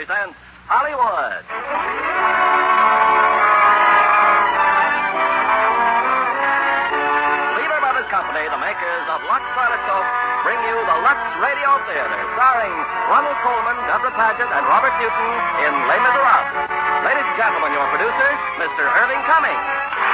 presents Hollywood. Lever Brothers Company, the makers of Lux Toilet Soap, bring you the Lux Radio Theater, starring Ronald Colman, Deborah Paget, and Robert Newton in Les Miserables. Ladies and gentlemen, your producer, Mr. Irving Cummings.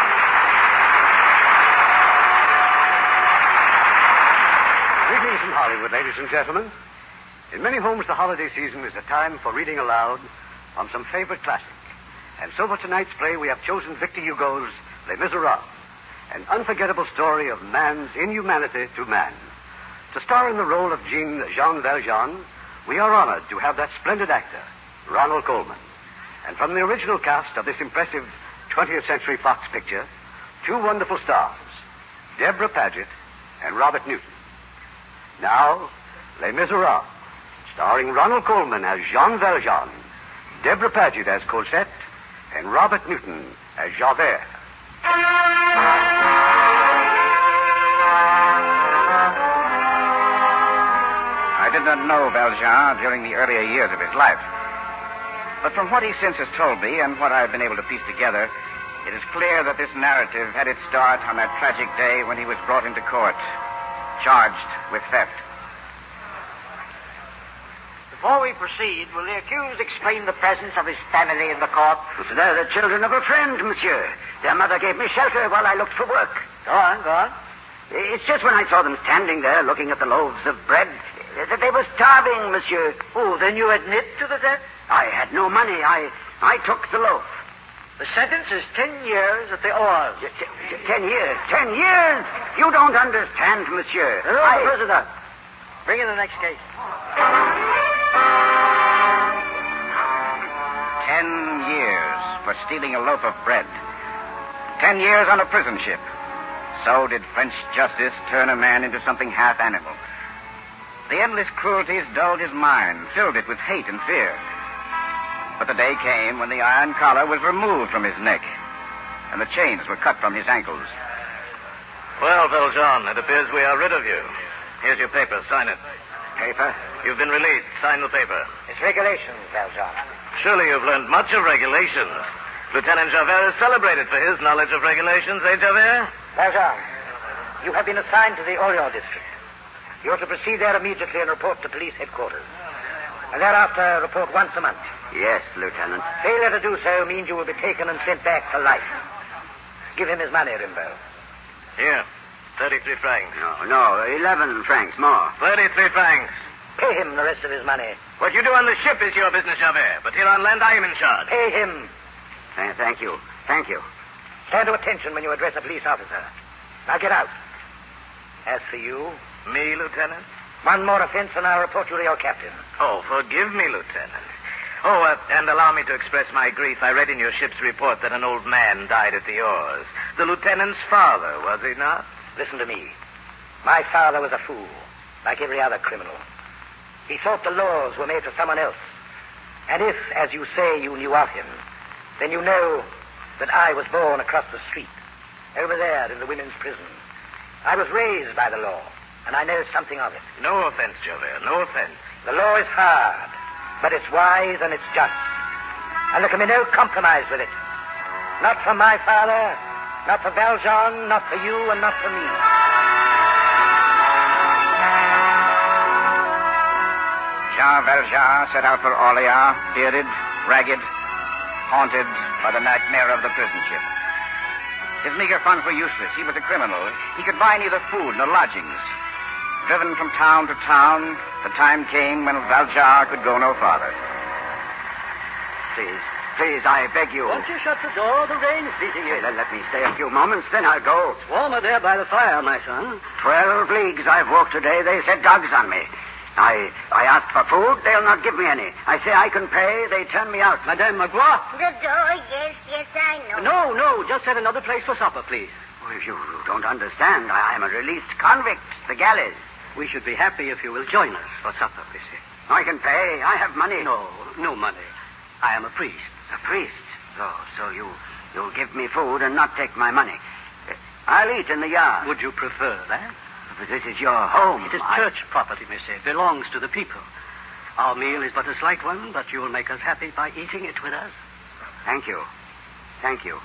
Greetings from Hollywood, ladies and gentlemen. In many homes, the holiday season is a time for reading aloud on some favorite classic. And so for tonight's play, we have chosen Victor Hugo's Les Miserables, an unforgettable story of man's inhumanity to man. To star in the role of Jean Valjean, we are honored to have that splendid actor, Ronald Colman. And from the original cast of this impressive 20th Century Fox picture, two wonderful stars, Deborah Paget and Robert Newton. Now, Les Miserables, starring Ronald Colman as Jean Valjean, Deborah Paget as Cosette, and Robert Newton as Javert. I did not know Valjean during the earlier years of his life. But from what he since has told me and what I've been able to piece together, it is clear that this narrative had its start on that tragic day when he was brought into court, charged with theft. Before we proceed, will the accused explain the presence of his family in the court? They're the children of a friend, monsieur. Their mother gave me shelter while I looked for work. Go on. It's just when I saw them standing there looking at the loaves of bread that they were starving, monsieur. Oh, then you admit to the theft? I had no money. I took the loaf. The sentence is 10 years at the oars. 10 years? 10 years? You don't understand, monsieur. Prisoner. Bring in the next case. 10 years for stealing a loaf of bread. 10 years on a prison ship. So did French justice turn a man into something half animal. The endless cruelties dulled his mind, filled it with hate and fear. But the day came when the iron collar was removed from his neck, and the chains were cut from his ankles. Well, Valjean, it appears we are rid of you. Here's your paper. Sign it. Paper? You've been released. Sign the paper. It's regulations, Valjean. Surely you've learned much of regulations. Lieutenant Javert is celebrated for his knowledge of regulations, eh, Javert? Valjean, you have been assigned to the Orient district. You are to proceed there immediately and report to police headquarters. And thereafter, report once a month. Yes, Lieutenant. Failure to do so means you will be taken and sent back to life. Give him his money, Rimbaud. Here, 33 francs. No, 11 francs more. 33 francs. Pay him the rest of his money. What you do on the ship is your business, Javert. But here on land, I am in charge. Pay him. Thank you. Stand to attention when you address a police officer. Now get out. As for you... Me, Lieutenant? One more offense and I'll report you to your captain. Oh, forgive me, Lieutenant. Oh, and allow me to express my grief. I read in your ship's report that an old man died at the oars. The lieutenant's father, was he not? Listen to me. My father was a fool, like every other criminal. He thought the laws were made for someone else. And if, as you say, you knew of him, then you know that I was born across the street, over there in the women's prison. I was raised by the law, and I know something of it. No offense, Javert, no offense. The law is hard, but it's wise and it's just. And there can be no compromise with it. Not for my father, not for Valjean, not for you, and not for me. Jean Valjean set out for Orleans, bearded, ragged, haunted by the nightmare of the prison ship. His meager funds were useless. He was a criminal. He could buy neither food nor lodgings. Driven from town to town, the time came when Valjean could go no farther. Please, I beg you. Won't you shut the door? The rain is beating in. Let me stay a few moments, then I'll go. It's warmer there by the fire, my son. 12 leagues I've walked today. They set dogs on me. I asked for food. They'll not give me any. I say I can pay. They turn me out. Madame Magloire. The door, yes, I know. No, just at another place for supper, please. Well, you don't understand. I'm a released convict. The galleys. We should be happy if you will join us for supper, monsieur. I can pay. I have money. No money. I am a priest. A priest? So you'll give me food and not take my money. I'll eat in the yard. Would you prefer that? But this is your home. It is church property, monsieur. It belongs to the people. Our meal is but a slight one, but you will make us happy by eating it with us. Thank you. Thank you.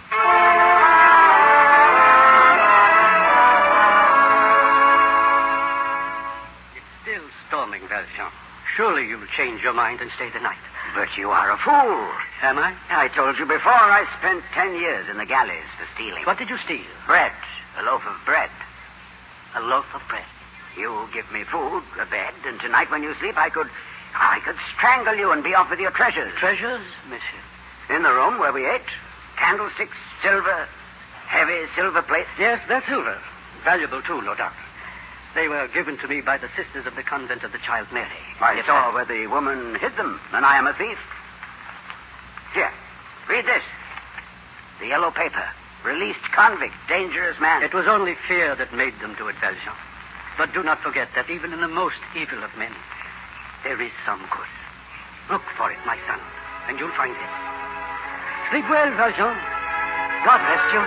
It's still storming, Valjean. Surely you'll change your mind and stay the night. But you are a fool. Am I? I told you before I spent 10 years in the galleys for stealing. What did you steal? Bread. A loaf of bread. A loaf of bread. You give me food, a bed, and tonight when you sleep I could strangle you and be off with your treasures. Treasures, monsieur? In the room where we ate. Candlesticks, silver, heavy silver plates. Yes, they're silver. Valuable, too, no doubt. They were given to me by the sisters of the convent of the Child Mary. I saw where the woman hid them, and I am a thief. Here, read this. The yellow paper. Released convict, dangerous man. It was only fear that made them do it, Valjean. But do not forget that even in the most evil of men, there is some good. Look for it, my son, and you'll find it. Sleep well, Valjean. God rest you.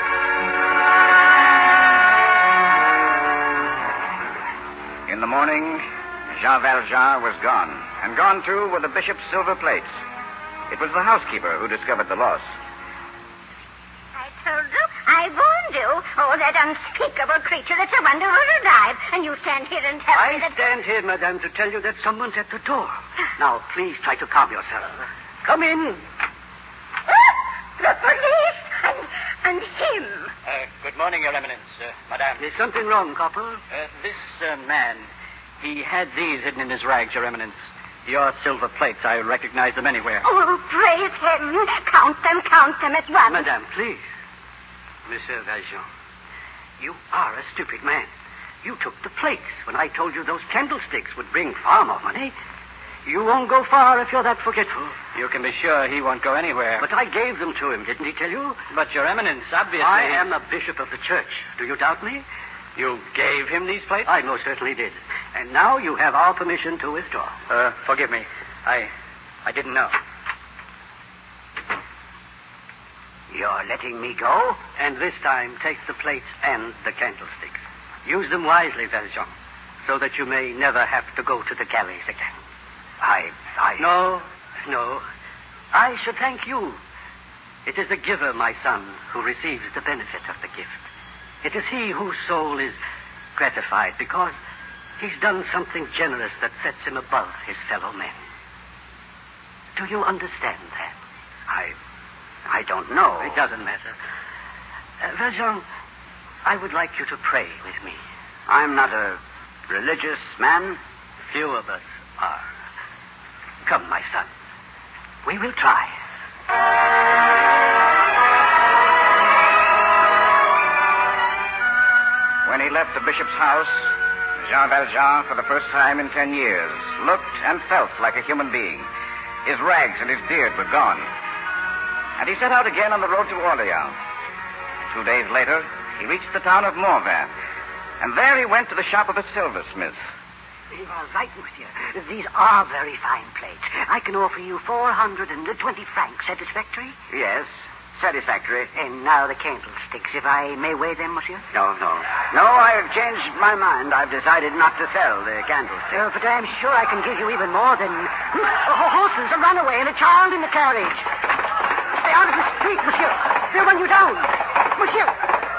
In the morning, Jean Valjean was gone, and gone, too, were the bishop's silver plates. It was the housekeeper who discovered the loss. I told you, I warned you. Oh, that unspeakable creature, that's a wonder who's alive. And you stand here and tell me I that... stand here, madame, to tell you that someone's at the door. Now, please try to calm yourself. Come in. The police and him. Good morning, Your Eminence, Madame. Is something wrong, Corporal? This man, he had these hidden in his rags, Your Eminence. Your silver plates, I recognize them anywhere. Oh, praise him. Count them at once. Madame, please. Monsieur Valjean, you are a stupid man. You took the plates when I told you those candlesticks would bring far more money. You won't go far if you're that forgetful. You can be sure he won't go anywhere. But I gave them to him, didn't he tell you? But, Your Eminence, obviously... I am the bishop of the church. Do you doubt me? You gave him these plates? I most certainly did. And now you have our permission to withdraw. Forgive me. I didn't know. You're letting me go? And this time, take the plates and the candlesticks. Use them wisely, Valjean, so that you may never have to go to the galleys again. No. I should thank you. It is the giver, my son, who receives the benefit of the gift. It is he whose soul is gratified because he's done something generous that sets him above his fellow men. Do you understand that? I don't know. It doesn't matter. Valjean, I would like you to pray with me. I'm not a religious man. Few of us are. Come, my son. We will try. When he left the bishop's house, Jean Valjean, for the first time in 10 years, looked and felt like a human being. His rags and his beard were gone. And he set out again on the road to Orleans. 2 days later, he reached the town of Morvin, and there he went to the shop of a silversmith. You are right, monsieur. These are very fine plates. I can offer you 420 francs. Satisfactory? Yes, satisfactory. And now the candlesticks, if I may weigh them, monsieur? No, I've changed my mind. I've decided not to sell the candlesticks. But I'm sure I can give you even more than... horses, a runaway, and a child in the carriage. Stay out of the street, monsieur. They'll run you down. Monsieur!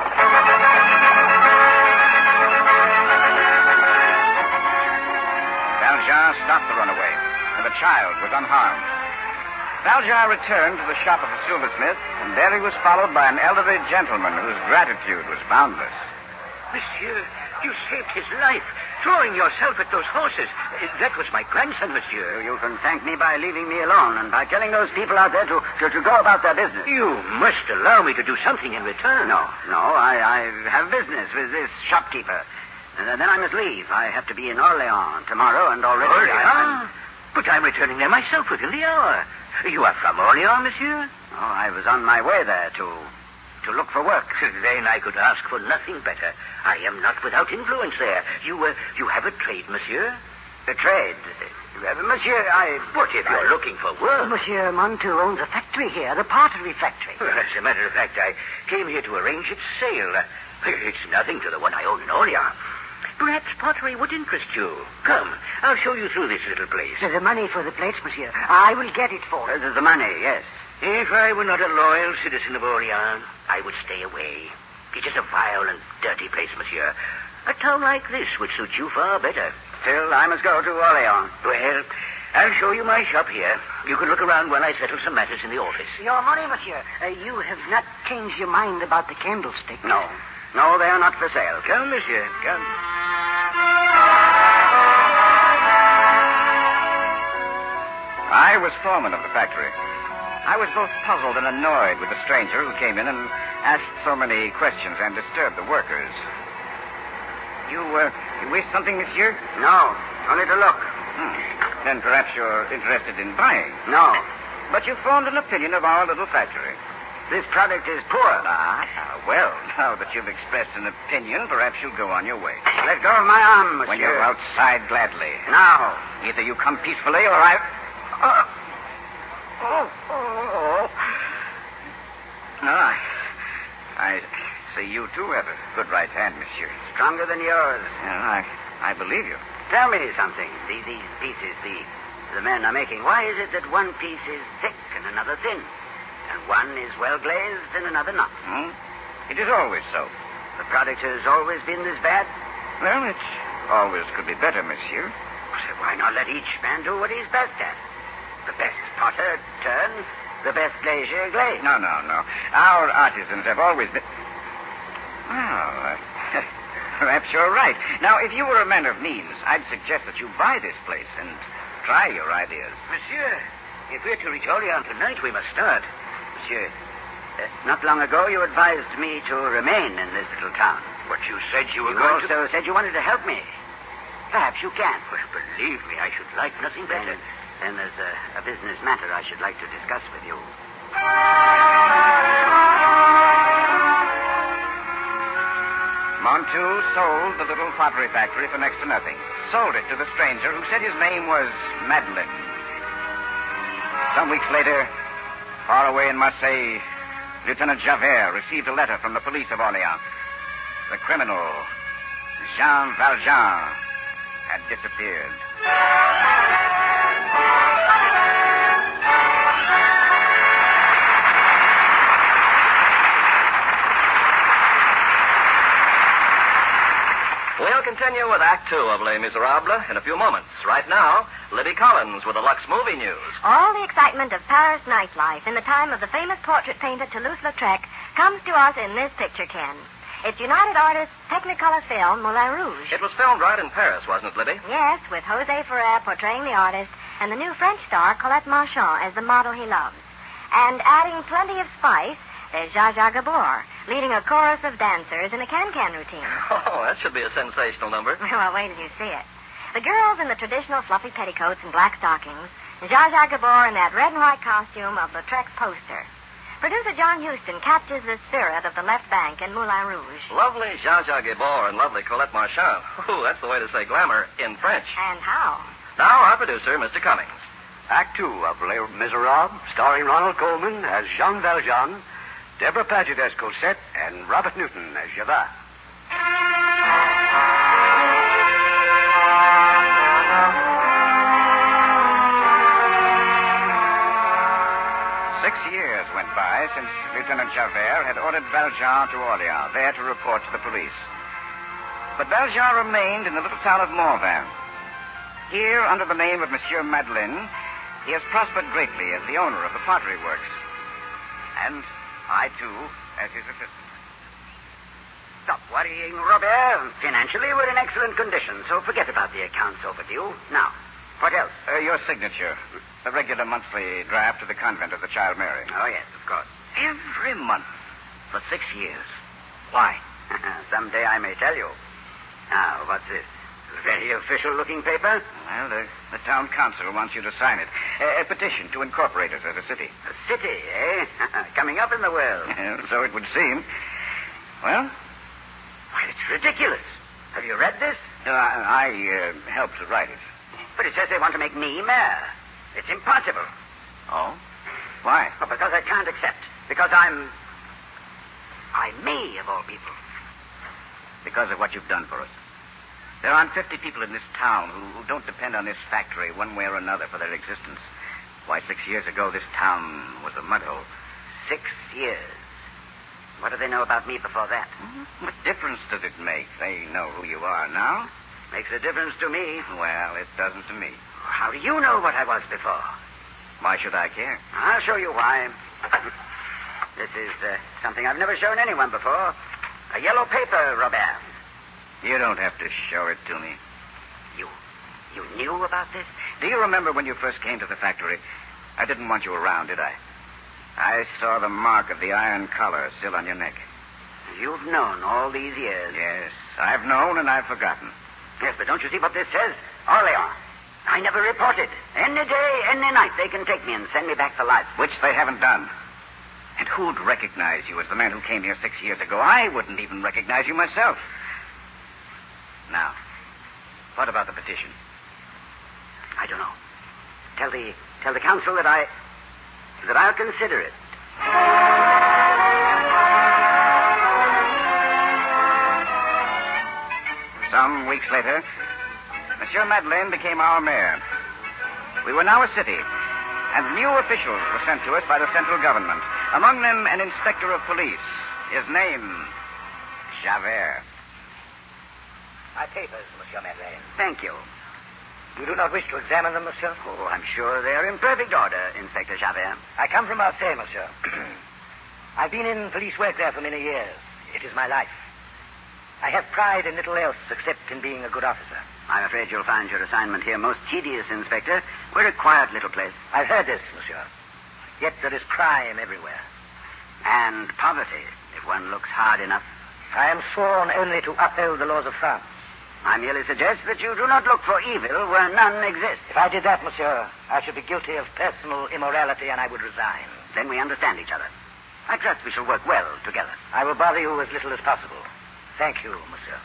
Valjean stopped the runaway, and the child was unharmed. Valjean returned to the shop of the silversmith, and there he was followed by an elderly gentleman whose gratitude was boundless. Monsieur, you saved his life, throwing yourself at those horses. That was my grandson, monsieur. You can thank me by leaving me alone and by telling those people out there to go about their business. You must allow me to do something in return. No, I have business with this shopkeeper. Then I must leave. I have to be in Orleans tomorrow, and already... Orleans? But I'm returning there myself within the hour. You are from Orleans, monsieur? Oh, I was on my way there to look for work. Then I could ask for nothing better. I am not without influence there. You have a trade, monsieur? A trade? Monsieur, But if you're looking for work... Monsieur Montou owns a factory here, the pottery factory. Well, as a matter of fact, I came here to arrange its sale. It's nothing to the one I own in Orleans. Perhaps pottery would interest you. Come, I'll show you through this little place. The money for the plates, monsieur. I will get it for you. The money, yes. If I were not a loyal citizen of Orleans, I would stay away. It is a vile and dirty place, monsieur. A town like this would suit you far better. Still, I must go to Orleans. Well, I'll show you my shop here. You can look around while I settle some matters in the office. Your money, monsieur. You have not changed your mind about the candlestick. No, they are not for sale. Come, monsieur, come. I was foreman of the factory. I was both puzzled and annoyed with the stranger who came in and asked so many questions and disturbed the workers. You wish something, monsieur? No, only to look. Then perhaps you're interested in buying. No. But you formed an opinion of our little factory. This product is poor. Well, now that you've expressed an opinion, perhaps you'll go on your way. Let go of my arm, monsieur. When you're outside, gladly. Now. Either you come peacefully or I... No, I see you, too, have a good right hand, monsieur. Stronger than yours. Yeah, I believe you. Tell me something. These pieces the men are making, why is it that one piece is thick and another thin? And one is well glazed and another not? It is always so. The product has always been this bad? Well, it always could be better, monsieur. So why not let each man do what he's best at? The best potter turns, the best glazier glaze. No. Our artisans have always been... Well, perhaps you're right. Now, if you were a man of means, I'd suggest that you buy this place and try your ideas. Monsieur, if we're to reach Orleans tonight, we must start. Monsieur, not long ago you advised me to remain in this little town. But you said you were You going also said you wanted to help me. Perhaps you can. Well, believe me, I should like nothing better. Then there's a business matter I should like to discuss with you. Montu sold the little pottery factory for next to nothing. Sold it to the stranger who said his name was Madeleine. Some weeks later, far away in Marseille, Lieutenant Javert received a letter from the police of Orleans. The criminal, Jean Valjean, had disappeared. 'We'll continue with Act Two of Les Miserables in a few moments. Right now, Libby Collins with the Lux Movie News. All the excitement of Paris nightlife in the time of the famous portrait painter Toulouse-Lautrec comes to us in this picture, Ken. It's United Artists' Technicolor film, Moulin Rouge. It was filmed right in Paris, wasn't it, Libby? Yes, with José Ferrer portraying the artist and the new French star Colette Marchand as the model he loves. And adding plenty of spice, there's Zsa Zsa Gabor, leading a chorus of dancers in a can-can routine. Oh, that should be a sensational number. Well, wait till you see it. The girls in the traditional fluffy petticoats and black stockings, Zsa Zsa Gabor in that red and white costume of Lautrec's poster. Producer John Huston captures the spirit of the left bank in Moulin Rouge. Lovely Zsa Zsa Gabor and lovely Colette Marchand. Ooh, that's the way to say glamour in French. And how? Now, our producer, Mr. Cummings. Act 2 of Les Miserables, starring Ronald Colman as Jean Valjean, Deborah Paget as Cosette, and Robert Newton as Javert. 6 years went by since Lieutenant Javert had ordered Valjean to Orleans, there to report to the police. But Valjean remained in the little town of Morvan. Here, under the name of Monsieur Madeleine, he has prospered greatly as the owner of the pottery works. And I, too, as his assistant. Stop worrying, Robert. Financially, we're in excellent condition, so forget about the accounts overdue. Now, what else? Your signature. The regular monthly draft to the convent of the Child Mary. Oh, yes, of course. Every month for 6 years. Why? Someday I may tell you. Now, what's this? Very official-looking paper? Well, the town council wants you to sign it. A petition to incorporate us as a city. A city, eh? Coming up in the world. So it would seem. Well? Why, it's ridiculous. Have you read this? I helped to write it. But it says they want to make me mayor. It's impossible. Oh? Why? Oh, because I can't accept. Because I'm me, of all people. Because of what you've done for us. There aren't 50 people in this town who don't depend on this factory one way or another for their existence. Why, 6 years ago, this town was a mud hole. 6 years. What do they know about me before that? What difference does it make? They know who you are now. Makes a difference to me. Well, it doesn't to me. How do you know what I was before? Why should I care? I'll show you why. This is something I've never shown anyone before. A yellow paper, Robert. You don't have to show it to me. You knew about this? Do you remember when you first came to the factory? I didn't want you around, did I? I saw the mark of the iron collar still on your neck. You've known all these years. Yes, I've known and I've forgotten. Yes, but don't you see what this says? Orleans. I never reported. Any day, any night, they can take me and send me back to life. Which they haven't done. And who'd recognize you as the man who came here 6 years ago? I wouldn't even recognize you myself. Now, what about the petition? I don't know. Tell the council that I'll consider it. Some weeks later, Monsieur Madeleine became our mayor. We were now a city, and new officials were sent to us by the central government. Among them, an inspector of police. His name, Javert. My papers, Monsieur Madeleine. Thank you. You do not wish to examine them, monsieur? Oh, I'm sure they're in perfect order, Inspector Javert. I come from Marseille, monsieur. I've been in police work there for many years. It is my life. I have pride in little else except in being a good officer. I'm afraid you'll find your assignment here most tedious, Inspector. We're a quiet little place. I've heard this, monsieur. Yet there is crime everywhere. And poverty, if one looks hard enough. I am sworn only to uphold the laws of France. I merely suggest that you do not look for evil where none exists. If I did that, monsieur, I should be guilty of personal immorality and I would resign. Then we understand each other. I trust we shall work well together. I will bother you as little as possible. Thank you, monsieur.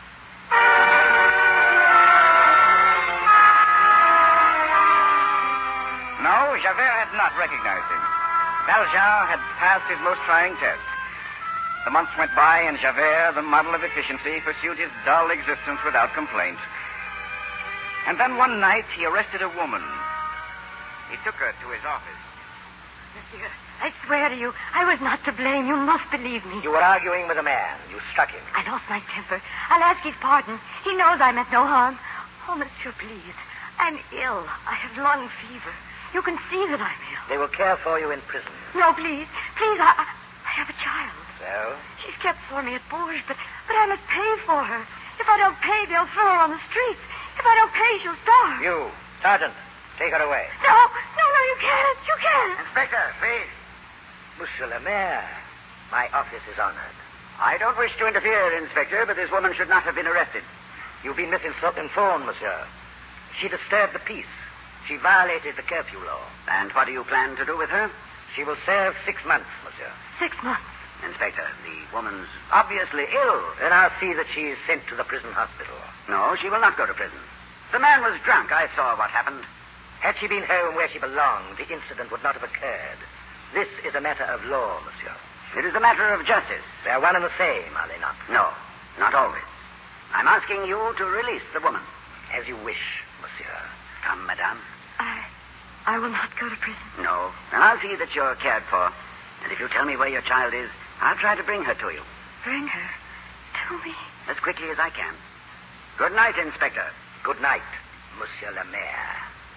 No, Javert had not recognized him. Valjean had passed his most trying test. The months went by, and Javert, the model of efficiency, pursued his dull existence without complaint. And then one night, he arrested a woman. He took her to his office. Monsieur, I swear to you, I was not to blame. You must believe me. You were arguing with a man. You struck him. I lost my temper. I'll ask his pardon. He knows I meant no harm. Oh, monsieur, please. I'm ill. I have lung fever. You can see that I'm ill. They will care for you in prison. No, please. Please, I have a child. So? She's kept for me at Bourges, but I must pay for her. If I don't pay, they'll throw her on the streets. If I don't pay, she'll starve. You, Sergeant, take her away. No, you can't. You can't. Inspector, please. Monsieur le Maire, my office is honored. I don't wish to interfere, Inspector, but this woman should not have been arrested. You've been misinformed, monsieur. She disturbed the peace. She violated the curfew law. And what do you plan to do with her? She will serve 6 months, monsieur. 6 months. Inspector, the woman's obviously ill. Then I'll see that she is sent to the prison hospital. No, she will not go to prison. The man was drunk. I saw what happened. Had she been home where she belonged, the incident would not have occurred. This is a matter of law, monsieur. It is a matter of justice. They are one and the same, are they not? No, not always. I'm asking you to release the woman. As you wish, monsieur. Come, madame. I will not go to prison. No. And I'll see that you're cared for. And if you tell me where your child is, I'll try to bring her to you. Bring her to me? As quickly as I can. Good night, Inspector. Good night, Monsieur le Maire.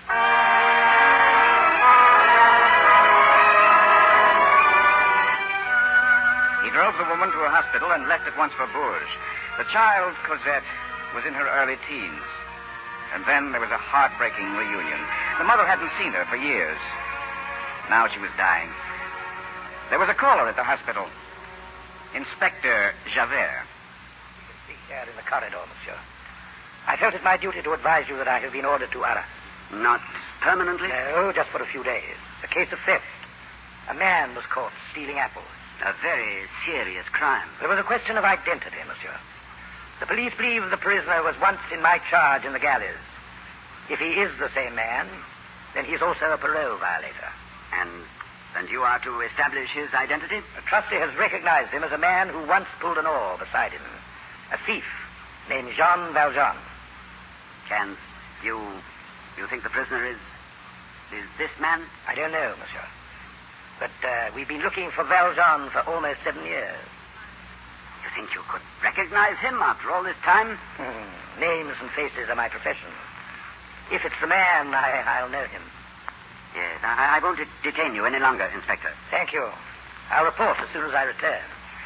He drove the woman to a hospital and left at once for Bourges. The child, Cosette, was in her early teens. And then there was a heartbreaking reunion. The mother hadn't seen her for years. Now she was dying. There was a caller at the hospital. Inspector Javert. You can speak there in the corridor, monsieur. I felt it my duty to advise you that I have been ordered to Arras. Not permanently? No, just for a few days. A case of theft. A man was caught stealing apples. A very serious crime. There was a question of identity, monsieur. The police believe the prisoner was once in my charge in the galleys. If he is the same man, then he's also a parole violator. And you are to establish his identity? A trustee has recognized him as a man who once pulled an oar beside him. A thief named Jean Valjean. chance, you think the prisoner is this man? I don't know, monsieur. But we've been looking for Valjean for almost 7 years. You think you could recognize him after all this time? Names and faces are my profession. If it's the man, I'll know him. Yes, I won't detain you any longer, Inspector. Thank you. I'll report as soon as I return.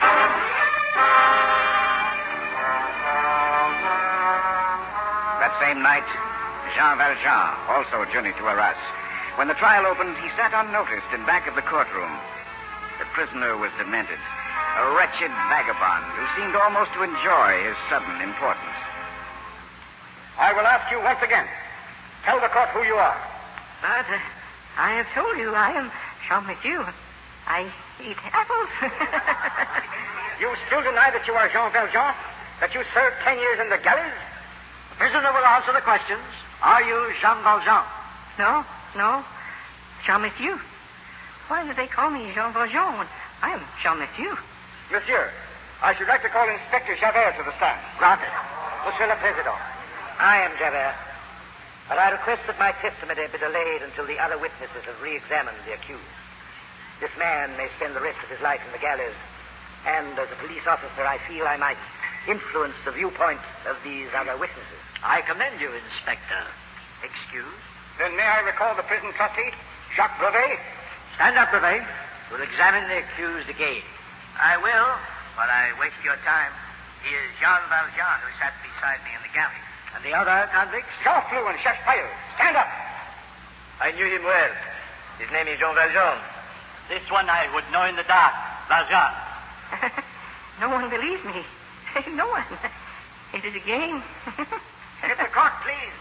That same night, Jean Valjean also journeyed to Arras. When the trial opened, he sat unnoticed in back of the courtroom. The prisoner was demented, a wretched vagabond who seemed almost to enjoy his sudden importance. I will ask you once again. Tell the court who you are. But I have told you I am Jean Mathieu. I eat apples. You still deny that you are Jean Valjean? That you served 10 years in the galleys? The prisoner will answer the questions. Are you Jean Valjean? No. Jean Mathieu. Why do they call me Jean Valjean when I am Jean Mathieu? Monsieur, I should like to call Inspector Javert to the stand. Granted. Monsieur le Président. I am Javert. But I request that my testimony be delayed until the other witnesses have re-examined the accused. This man may spend the rest of his life in the galleys, and as a police officer, I feel I might influence the viewpoint of these other witnesses. I commend you, Inspector. Excuse? Then may I recall the prison trustee, Jacques Brevet? Stand up, Brevet. We'll examine the accused again. I will, but I waste your time. He is Jean Valjean, who sat beside me in the galley. And the other convicts? Jean-Flou and Chachepaille. Stand up. I knew him well. His name is Jean Valjean. This one I would know in the dark. Valjean. No one believes me. No one. It is a game. Get the court, please.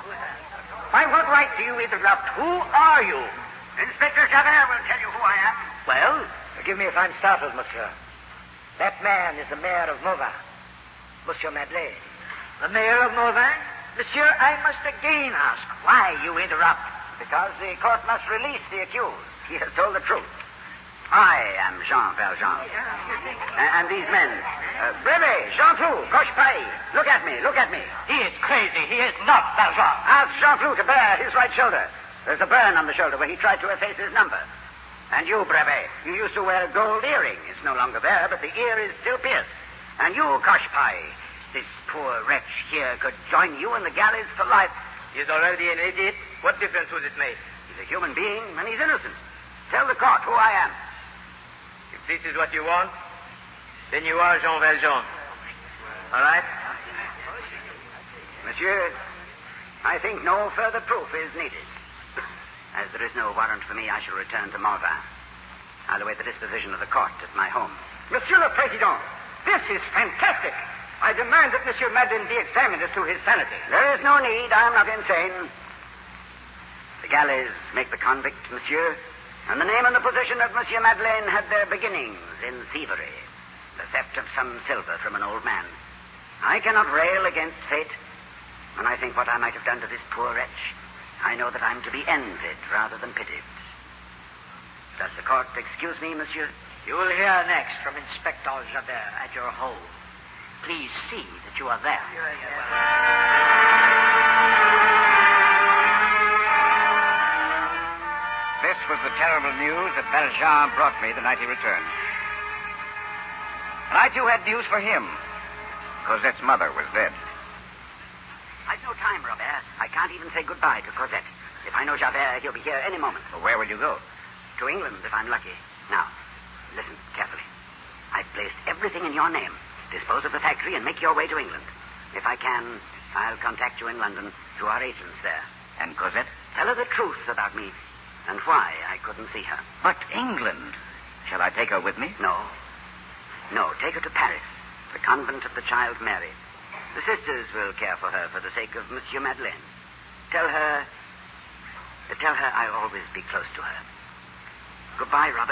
By what right do you interrupt? Who are you? Inspector Javert will tell you who I am. Well, forgive me if I'm startled, monsieur. That man is the mayor of Mauvin, Monsieur Madeleine. The mayor of Mauvin? Monsieur, I must again ask why you interrupt. Because the court must release the accused. He has told the truth. I am Jean Valjean. And these men, Brevet, Jean-Flou, Cochepaille, look at me. He is crazy. He is not Valjean. Ask Jean-Flou to bare his right shoulder. There's a burn on the shoulder where he tried to efface his number. And you, Brevet, you used to wear a gold earring. It's no longer there, but the ear is still pierced. And you, Cochepaille, this poor wretch here could join you in the galleys for life. He's already an idiot. What difference would it make? He's a human being, and he's innocent. Tell the court who I am. If this is what you want, then you are Jean Valjean. All right? Monsieur, I think no further proof is needed. As there is no warrant for me, I shall return to Mauvin. I'll await the disposition of the court at my home. Monsieur le Président, this is fantastic. I demand that Monsieur Madeleine be examined as to his sanity. There is no need. I am not insane. The galleys make the convict, monsieur, and the name and the position of Monsieur Madeleine had their beginnings in thievery, the theft of some silver from an old man. I cannot rail against fate. When I think what I might have done to this poor wretch, I know that I'm to be envied rather than pitied. Does the court excuse me, monsieur? You will hear next from Inspector Javert at your home. Please see that you are there. This was the terrible news that Valjean brought me the night he returned. And I, too, had news for him. Cosette's mother was dead. I've no time, Robert. I can't even say goodbye to Cosette. If I know Javert, he'll be here any moment. Well, where will you go? To England, if I'm lucky. Now, listen carefully. I've placed everything in your name. Dispose of the factory and make your way to England. If I can, I'll contact you in London through our agents there. And Cosette? Tell her the truth about me and why I couldn't see her. But England. Shall I take her with me? No, take her to Paris, the convent of the Child Mary. The sisters will care for her for the sake of Monsieur Madeleine. Tell her I'll always be close to her. Goodbye, Robert.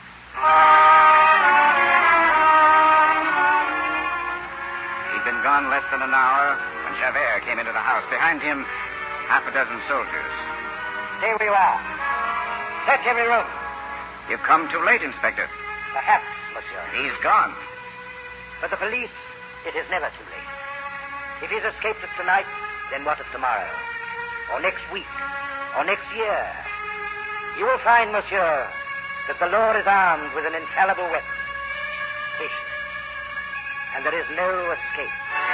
He'd been gone less than an hour when Javert came into the house. Behind him, half a dozen soldiers. Stay where you are. Search every room. You've come too late, Inspector. Perhaps, monsieur. He's gone. For the police, it is never too late. If he's escaped us tonight, then what of tomorrow? Or next week? Or next year? You will find, monsieur, that the law is armed with an infallible weapon. Patience. And there is no escape.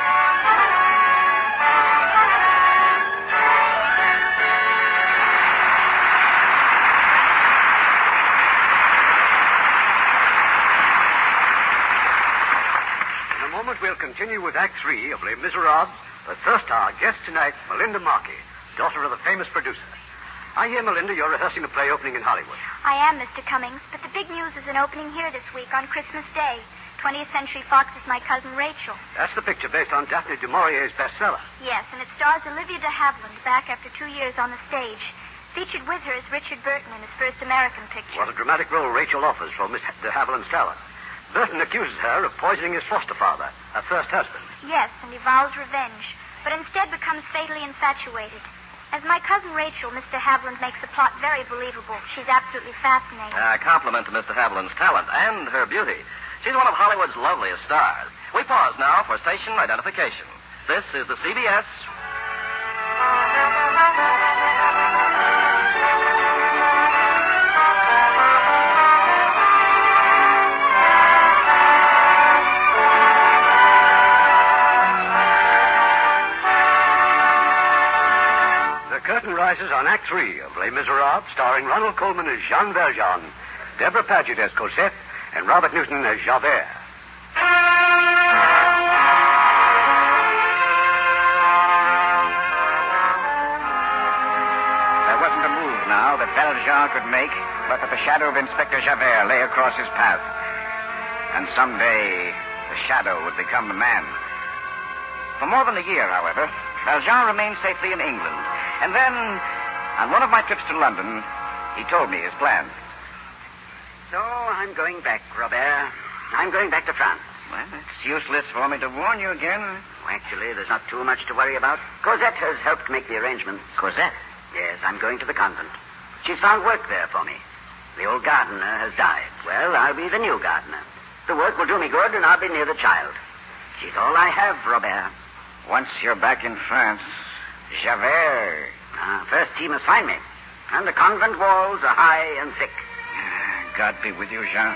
In a moment, we'll continue with Act 3 of Les Miserables, but first our guest tonight, Melinda Markey, daughter of the famous producer. I hear, Melinda, you're rehearsing a play opening in Hollywood. I am, Mr. Cummings, but the big news is an opening here this week on Christmas Day. 20th Century Fox's My Cousin Rachel. That's the picture based on Daphne du Maurier's bestseller. Yes, and it stars Olivia de Havilland back after 2 years on the stage. Featured with her is Richard Burton in his first American picture. What a dramatic role Rachel offers for Miss de Havilland's talent. Burton accuses her of poisoning his foster father, her first husband. Yes, and he vows revenge, but instead becomes fatally infatuated. As My Cousin Rachel, Mr. Haviland makes the plot very believable. She's absolutely fascinating. A compliment to Mr. Haviland's talent and her beauty. She's one of Hollywood's loveliest stars. We pause now for station identification. This is the CBS. The curtain rises on Act 3 of Les Miserables, starring Ronald Colman as Jean Valjean, Deborah Paget as Cosette, and Robert Newton as Javert. There wasn't a move now that Valjean could make, but that the shadow of Inspector Javert lay across his path. And someday, the shadow would become the man. For more than a year, however, Valjean remained safely in England. And then, on one of my trips to London, he told me his plans. So I'm going back, Robert. I'm going back to France. Well, it's useless for me to warn you again. Actually, there's not too much to worry about. Cosette has helped make the arrangements. Cosette? Yes, I'm going to the convent. She's found work there for me. The old gardener has died. Well, I'll be the new gardener. The work will do me good, and I'll be near the child. She's all I have, Robert. Once you're back in France, Javert. First he must find me. And the convent walls are high and thick. God be with you, Jean.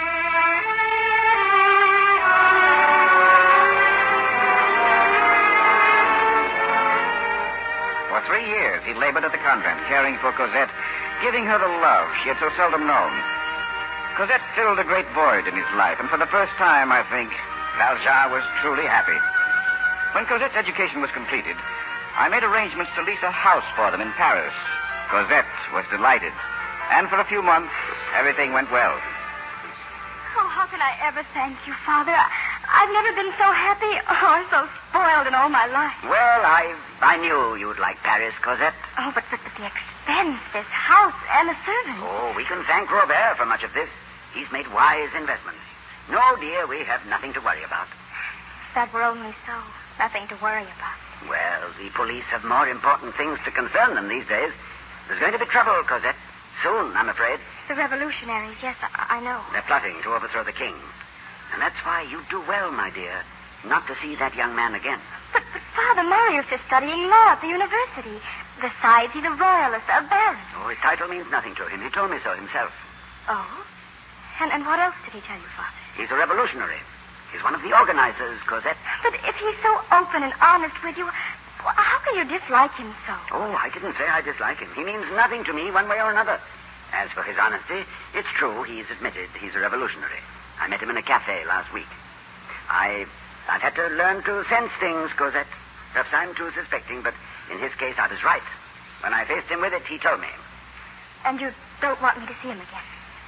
For 3 years, he labored at the convent, caring for Cosette, giving her the love she had so seldom known. Cosette filled a great void in his life, and for the first time, I think, Valjean was truly happy. When Cosette's education was completed, I made arrangements to lease a house for them in Paris. Cosette was delighted, and for a few months, everything went well. Oh, how can I ever thank you, Father? I've never been so happy or so spoiled in all my life. Well, I knew you'd like Paris, Cosette. Oh, but the expense, this house, and the servants. Oh, we can thank Robert for much of this. He's made wise investments. No, dear, we have nothing to worry about. If that were only so. Nothing to worry about. Well, the police have more important things to concern them these days. There's going to be trouble, Cosette. Soon, I'm afraid. The revolutionaries, yes, I know. They're plotting to overthrow the king. And that's why you do well, my dear, not to see that young man again. But Father, Marius is studying law at the university. Besides, he's a royalist, a baron. Oh, his title means nothing to him. He told me so himself. Oh? And what else did he tell you, Father? He's a revolutionary. He's one of the organizers, Cosette. But if he's so open and honest with you, how can you dislike him so? Oh, I didn't say I dislike him. He means nothing to me one way or another. As for his honesty, it's true he's admitted he's a revolutionary. I met him in a cafe last week. I've had to learn to sense things, Cosette. Perhaps I'm too suspecting, but in his case I was right. When I faced him with it, he told me. And you don't want me to see him again?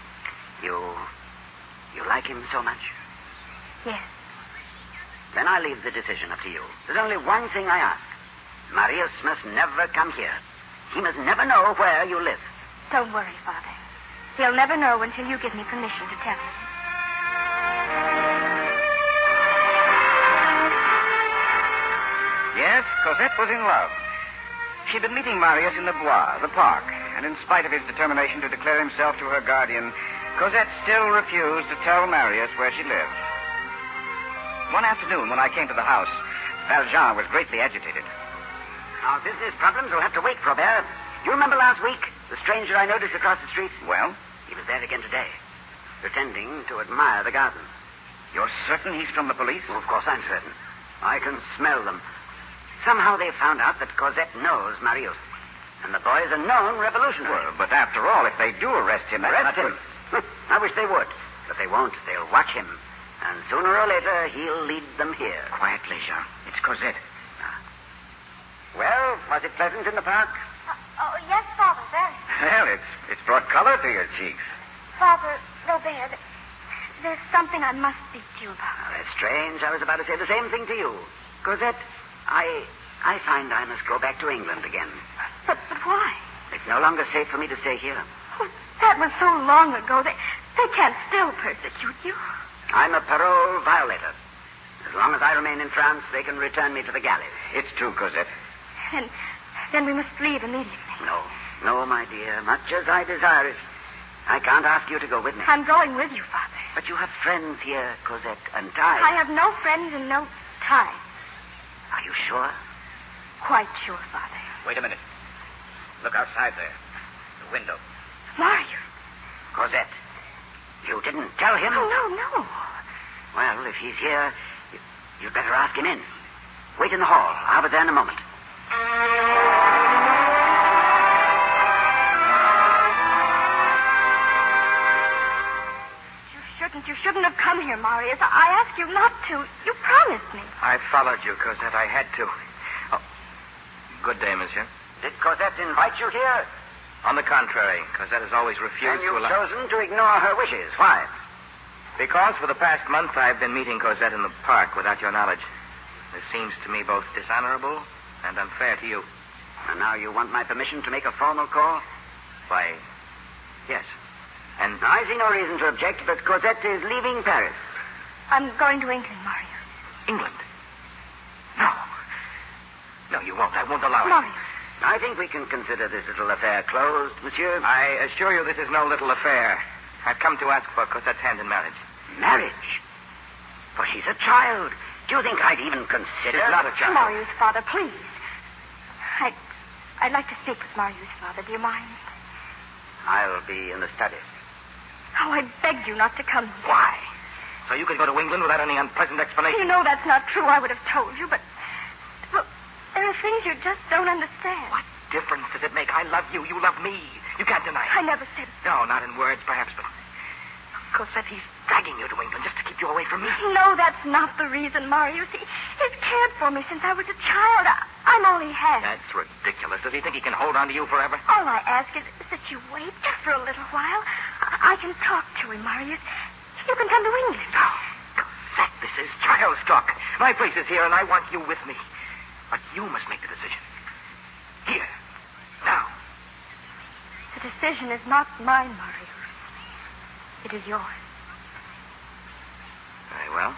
You like him so much? Yes. Then I leave the decision up to you. There's only one thing I ask. Marius must never come here. He must never know where you live. Don't worry, Father. He'll never know until you give me permission to tell him. Yes, Cosette was in love. She'd been meeting Marius in the Bois, the park, and in spite of his determination to declare himself to her guardian, Cosette still refused to tell Marius where she lived. One afternoon, when I came to the house, Valjean was greatly agitated. Our business problems will have to wait, Robert. You remember last week, the stranger I noticed across the street? Well, He was there again today, pretending to admire the gardens. you're certain he's from the police? Oh, of course, I'm certain. I can smell them. Somehow they found out that Cosette knows Marius. And the boy is a known revolutionary. Well, but after all, if they do arrest him, Arrest him? I wish they would. But they won't. They'll watch him. And sooner or later, he'll lead them here. Quietly, Jean. It's Cosette. Well, was it pleasant in the park? Oh, yes, Father, very. Well, it's brought color to your cheeks. Father, Robert, there's something I must speak to you about. Oh, that's strange. I was about to say the same thing to you. Cosette, I find I must go back to England again. But why? It's no longer safe for me to stay here. Oh, that was so long ago. They can't still persecute you. I'm a parole violator. As long as I remain in France, they can return me to the galleys. It's true, Cosette. And then we must leave immediately. No, my dear. Much as I desire it, I can't ask you to go with me. I'm going with you, Father. But you have friends here, Cosette, and I have no friends and no ties. Are you sure? Quite sure, Father. Wait a minute. Look outside there. The window. Marius. Cosette, you didn't tell him? Oh, no. Well, if he's here, you'd better ask him in. Wait in the hall. I'll be there in a moment. You shouldn't have come here, Marius. I asked you not to. You promised me. I followed you, Cosette. I had to. Oh. Good day, monsieur. Did Cosette invite you here? On the contrary, Cosette has always refused And you've to allow... chosen to ignore her wishes. Why? Because for the past month I've been meeting Cosette in the park without your knowledge. This seems to me both dishonorable and unfair to you. And now you want my permission to make a formal call? Why, yes. And I see no reason to object, but Cosette is leaving Paris. I'm going to England, Marius. England? No. No, you won't. I won't allow it. Marius. I think we can consider this little affair closed, monsieur. I assure you this is no little affair. I've come to ask for Cosette's hand in marriage. Marriage? For she's a child. Do you think I'd even consider... She's not a child. Marius, Father, please. I'd like to speak with Marius, Father. Do you mind? I'll be in the study. Oh, I begged you not to come here. Why? So you can go to England without any unpleasant explanation? You know that's not true. I would have told you, but... Well, there are things you just don't understand. What difference does it make? I love you. You love me. You can't deny it. I never said... No, not in words, perhaps, but... Cosette, he's dragging you to England just to keep you away from me. No, that's not the reason, Marius. He's cared for me since I was a child. I'm all he has. That's ridiculous. Does he think he can hold on to you forever? All I ask is that you wait just for a little while. I can talk to him, Marius. You can come to England. No, Cosette, this is child's talk. My place is here, and I want you with me. But you must make the decision. Here. Now. The decision is not mine, Marius. It is yours. Very well.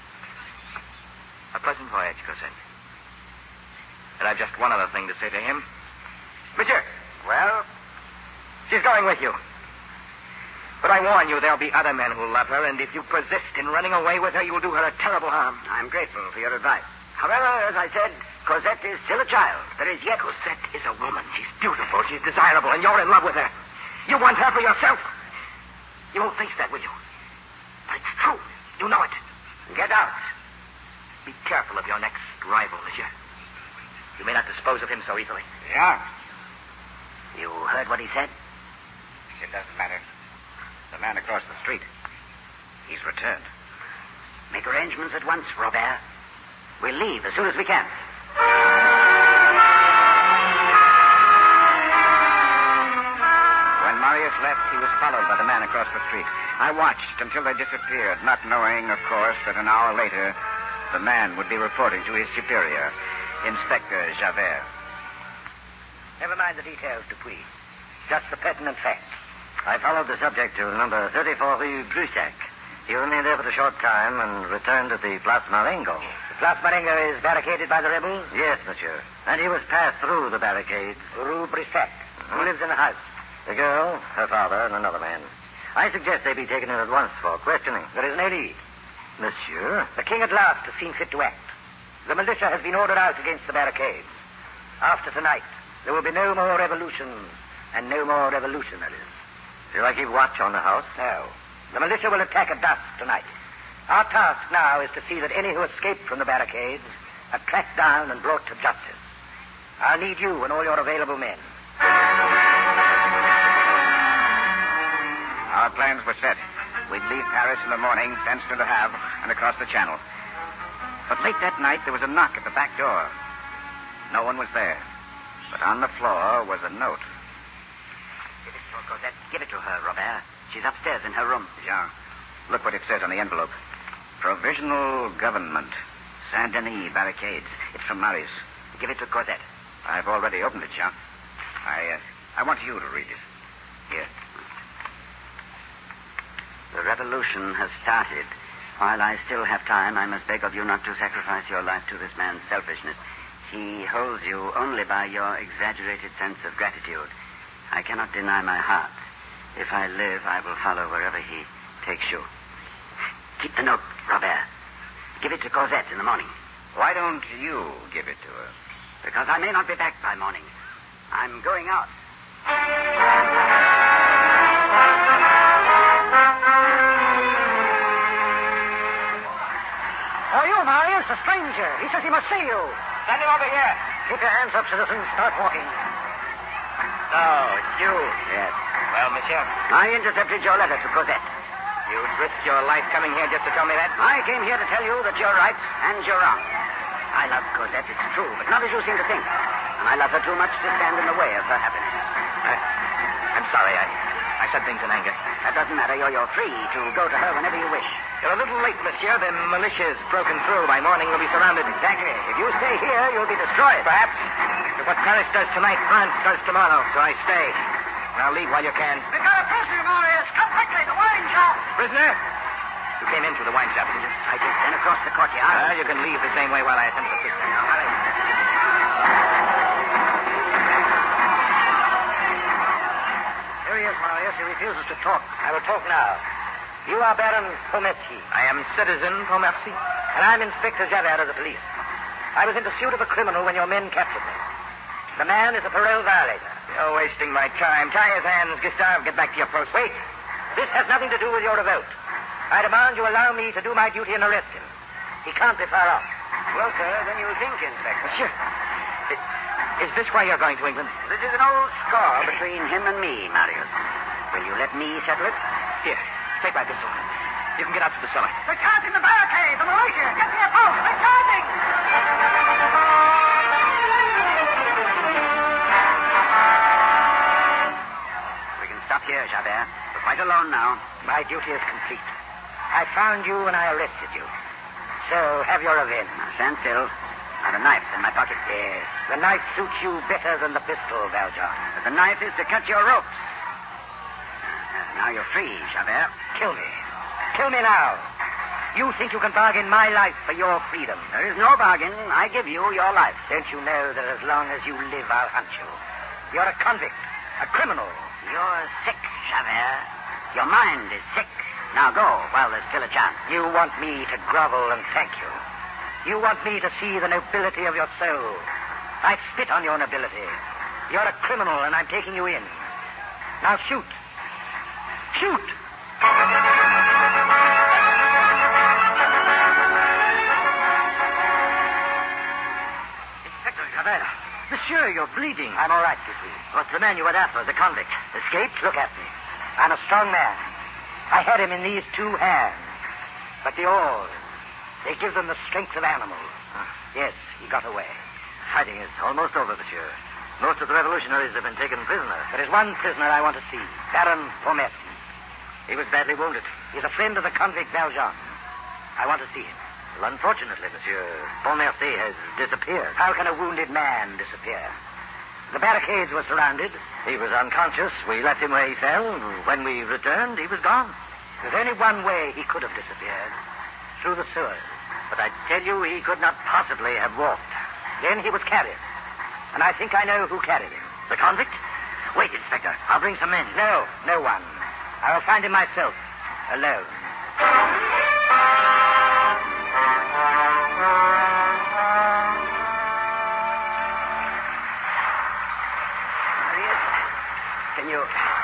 A pleasant voyage, Cosette. And I've just one other thing to say to him. Monsieur! Well? She's going with you. But I warn you, there'll be other men who'll love her, and if you persist in running away with her, you'll do her a terrible harm. I'm grateful for your advice. However, as I said, Cosette is still a child. There is yet... Cosette is a woman. She's beautiful. She's desirable, and you're in love with her. You want her for yourself. You won't face that, will you? But it's true. You know it. Get out. Be careful of your next rival, monsieur. You may not dispose of him so easily. Yeah. You heard what he said? It doesn't matter. The man across the street. He's returned. Make arrangements at once, Robert. We'll leave as soon as we can. When Marius left, he was followed by the man across the street. I watched until they disappeared, not knowing, of course, that an hour later, the man would be reporting to his superior, Inspector Javert. Never mind the details, Dupuis. Just the pertinent facts. I followed the subject to number 34 Rue Brussac. He remained there for a short time and returned to the Place Marengo. The Place Marengo is barricaded by the rebels? Yes, monsieur. And he was passed through the barricades. Rue Brussac. Who lives in the house? The girl, her father, and another man. I suggest they be taken in at once for questioning. There is no need. Monsieur? The king at last has seen fit to act. The militia has been ordered out against the barricades. After tonight, there will be no more revolution and no more revolutionaries. Shall I keep watch on the house? No. The militia will attack at dusk tonight. Our task now is to see that any who escape from the barricades are tracked down and brought to justice. I'll need you and all your available men. Our plans were set. We'd leave Paris in the morning, thence to Le Havre, and across the Channel. But late that night, there was a knock at the back door. No one was there. But on the floor was a note. Give it to her, Cosette. Give it to her, Robert. She's upstairs in her room. Jean, look what it says on the envelope. Provisional Government. Saint-Denis Barricades. It's from Marius. Give it to Cosette. I've already opened it, Jean. I want you to read it. Here. The revolution has started. While I still have time, I must beg of you not to sacrifice your life to this man's selfishness. He holds you only by your exaggerated sense of gratitude. I cannot deny my heart. If I live, I will follow wherever he takes you. Keep the note, Robert. Give it to Cosette in the morning. Why don't you give it to her? Because I may not be back by morning. I'm going out. Oh, you, Marius, a stranger. He says he must see you. Send him over here. Keep your hands up, citizens. Start walking. Oh, it's you. Yes. Well, monsieur, I intercepted your letter to Cosette. you'd risk your life coming here just to tell me that? I came here to tell you that you're right and you're wrong. I love Cosette, it's true, but not as you seem to think. And I love her too much to stand in the way of her happiness. I'm sorry. I said things in anger. That doesn't matter. You're free to go to her whenever you wish. You're a little late, monsieur. The militia's broken through. By morning, we'll be surrounded. Exactly. If you stay here, you'll be destroyed. Perhaps. But what Paris does tonight, France does tomorrow. So I stay. Now leave while you can. We've got a prisoner, Marius. Come quickly, the wine shop. Prisoner? You came in through the wine shop, didn't you? I did. Then across the courtyard. Well, you can leave the same way while I attend to the prisoner. Now, hurry. Here he is, Marius. He refuses to talk. I will talk now. You are Baron Pontmercy. I am Citizen Pontmercy. And I'm Inspector Javert of the police. I was in pursuit of a criminal when your men captured me. The man is a parole violator. You're wasting my time. Tie his hands, Gustave. Get back to your post. Wait. This has nothing to do with your revolt. I demand you allow me to do my duty and arrest him. He can't be far off. Closer than you think, Inspector. Monsieur, is this why you're going to England? This is an old score between him and me, Marius. Will you let me settle it? Here, take my pistol. You can get out to the cellar. They're charging the barricade. The militia. Get to your post. They're charging. We can stop here, Javert. We're quite alone now. My duty is complete. I found you and I arrested you. So have your revenge. Now, stand still. I've a knife in my pocket. Yes. The knife suits you better than the pistol, Valjean. But the knife is to cut your ropes. Now you're free, Javert. Kill me. Kill me now. You think you can bargain my life for your freedom. There is no bargain. I give you your life. Don't you know that as long as you live, I'll hunt you? You're a convict, a criminal. You're sick, Javert. Your mind is sick. Now go while there's still a chance. You want me to grovel and thank you. You want me to see the nobility of your soul. I spit on your nobility. You're a criminal, and I'm taking you in. Now shoot. Shoot! Inspector Javert. Monsieur, you're bleeding. I'm all right, you see. What's the man you went after, the convict? Escaped? Look at me. I'm a strong man. I had him in these two hands. But the oars, they give them the strength of animals. Yes, he got away. Fighting is almost over, monsieur. Most of the revolutionaries have been taken prisoner. There is one prisoner I want to see, Baron Pontmercy. He was badly wounded. He's a friend of the convict Valjean. I want to see him. Well, unfortunately, monsieur, Pontmercy has disappeared. How can a wounded man disappear? The barricades were surrounded. He was unconscious. We left him where he fell. When we returned, he was gone. There's only one way he could have disappeared. Through the sewers. But I tell you, he could not possibly have walked. Then he was carried. And I think I know who carried him. The convict? Wait, Inspector. I'll bring some men. No, no one. I will find him myself. Alone.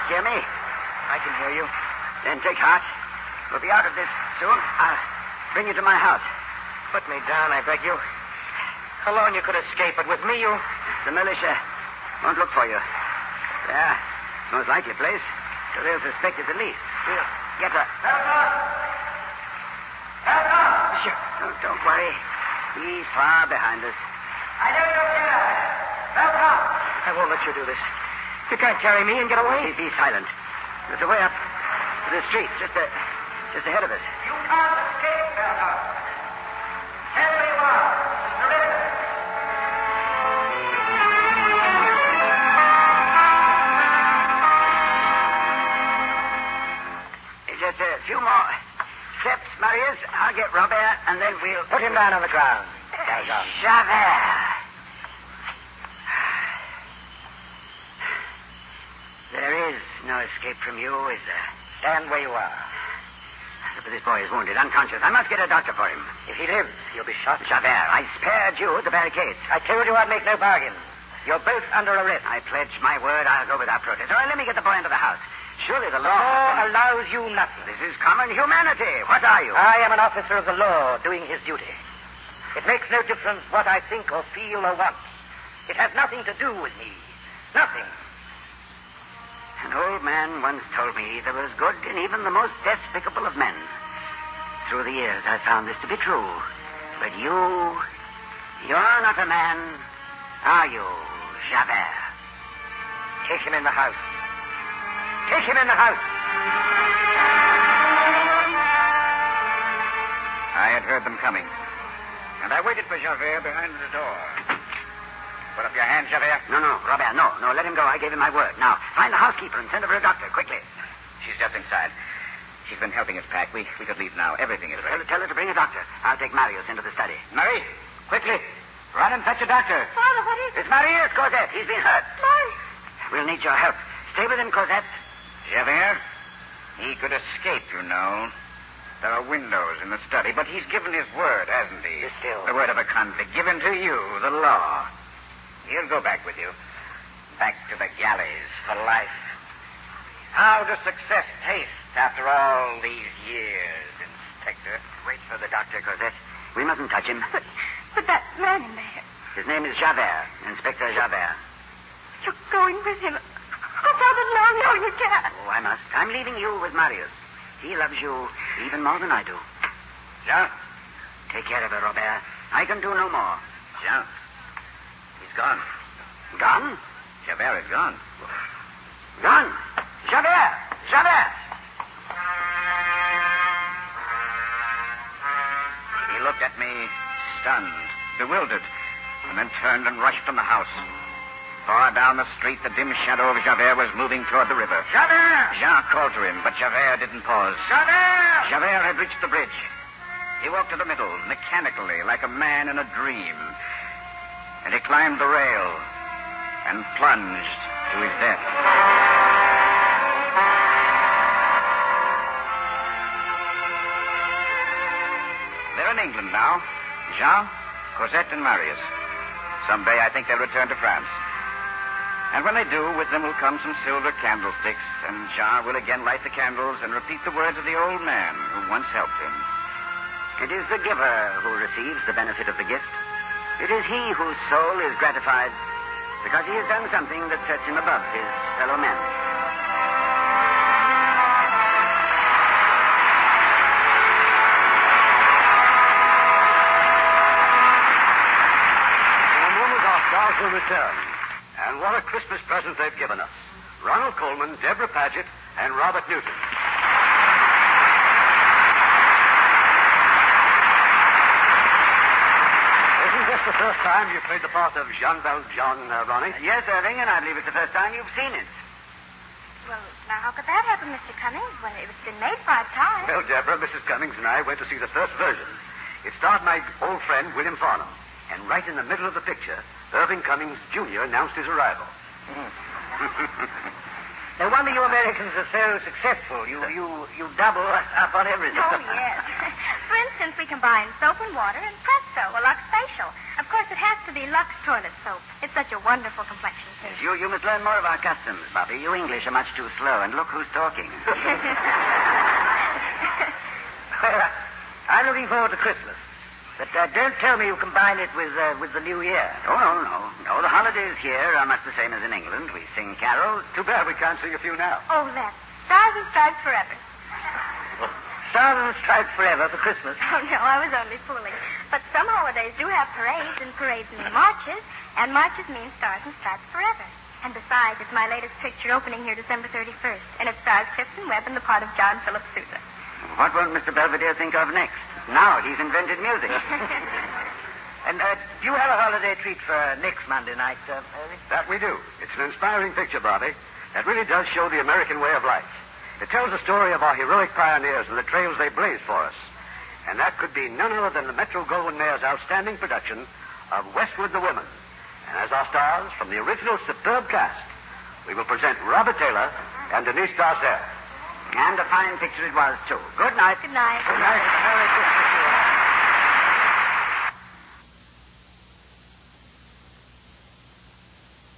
Hear me? I can hear you. Then take heart. We'll be out of this soon. I'll bring you to my house. Put me down, I beg you. Alone you could escape, but with me you... The militia won't look for you. Yeah, it's the most likely place, so they'll suspect it the least. We'll get her. Help us! Help us! Sure. Don't worry. He's far behind us. I know you're here. Help us! I won't let you do this. You can't carry me and get away. Be silent. There's a way up to the street, just ahead of us. You can't escape, Belton. Tell me you are. Surrender. Just a few more steps, Marius. I'll get Robert, and then we'll... Put him down on the ground. Javert. There is no escape from you, is there? Stand where you are. But this boy is wounded, unconscious. I must get a doctor for him. If he lives, he'll be shot. Javert, I spared you at the barricades. I told you I'd make no bargain. You're both under arrest. I pledge my word I'll go without protest. All right, let me get the boy into the house. Surely the law... The law allows you nothing. This is common humanity. What are you? I am an officer of the law doing his duty. It makes no difference what I think or feel or want. It has nothing to do with me. Nothing. An old man once told me there was good in even the most despicable of men. Through the years, I found this to be true. But you're not a man, are you, Javert? Take him in the house. Take him in the house. I had heard them coming, and I waited for Javert behind the door. Put up your hand, Javert. No, Robert, no. Let him go. I gave him my word. Now, find the housekeeper and send her for a doctor, quickly. She's just inside. She's been helping us pack. We could leave now. Everything is ready. Tell her to bring a doctor. I'll take Marius into the study. Marie, quickly. Run and fetch a doctor. Father, what is it? It's Marius, Cosette. He's been hurt. Marius. We'll need your help. Stay with him, Cosette. Javert, he could escape, you know. There are windows in the study, but he's given his word, hasn't he? Still. The word of a convict given to you, the law. He'll go back with you. Back to the galleys. For life. How does success taste after all these years, Inspector? Wait for the doctor, Cosette. We mustn't touch him. But that man in there. His name is Javert, Inspector Javert. You're going with him. Oh, Father, no, you can't. Oh, I must. I'm leaving you with Marius. He loves you even more than I do. Jean. Take care of her, Robert. I can do no more. Jean. He's gone. Gone? Javert is gone. Gone. Javert! Javert! He looked at me, stunned, bewildered, and then turned and rushed from the house. Far down the street, the dim shadow of Javert was moving toward the river. Javert! Jean called to him, but Javert didn't pause. Javert! Javert had reached the bridge. He walked to the middle, mechanically, like a man in a dream. And he climbed the rail and plunged to his death. They're in England now. Jean, Cosette, and Marius. Someday I think they'll return to France. And when they do, with them will come some silver candlesticks, and Jean will again light the candles and repeat the words of the old man who once helped him. It is the giver who receives the benefit of the gift. It is he whose soul is gratified because he has done something that sets him above his fellow men. In a moment, our stars will return. And what a Christmas present they've given us. Ronald Colman, Deborah Paget, and Robert Newton. Isn't this the first time you've played the part of Jean Valjean, Ronnie? Yes, Irving, and I believe it's the first time you've seen it. Well, now, how could that happen, Mr. Cummings? Well, it's been made 5 times. Well, Deborah, Mrs. Cummings and I went to see the first version. It starred my old friend, William Farnham. And right in the middle of the picture, Irving Cummings, Jr. announced his arrival. No wonder you Americans are so successful. You double up on everything. Oh, yes. For instance, we combine soap and water and presto, a Lux facial. Of course, it has to be Lux toilet soap. It's such a wonderful complexion tint. You must learn more of our customs, Bobby. You English are much too slow, and look who's talking. Well, I'm looking forward to Christmas. But don't tell me you combine it with the New Year. Oh, no. The holidays here are much the same as in England. We sing carols. Too bad we can't sing a few now. Oh, that's Stars and Stripes Forever. Stars and Stripes Forever for Christmas. Oh, no, I was only fooling. But some holidays do have parades, and parades mean marches, and marches mean Stars and Stripes Forever. And besides, it's my latest picture opening here December 31st, and it stars Clifton Webb in the part of John Philip Sousa. What won't Mr. Belvedere think of next? Now he's invented music. And do you have a holiday treat for next Monday night, Ernie? That we do. It's an inspiring picture, Bobby. That really does show the American way of life. It tells the story of our heroic pioneers and the trails they blazed for us. And that could be none other than the Metro-Goldwyn-Mayer's outstanding production of Westward the Women. And as our stars from the original superb cast, we will present Robert Taylor and Denise Darcel. And a fine picture it was, too. Good night. Good night. Good night. Merry Christmas to you all.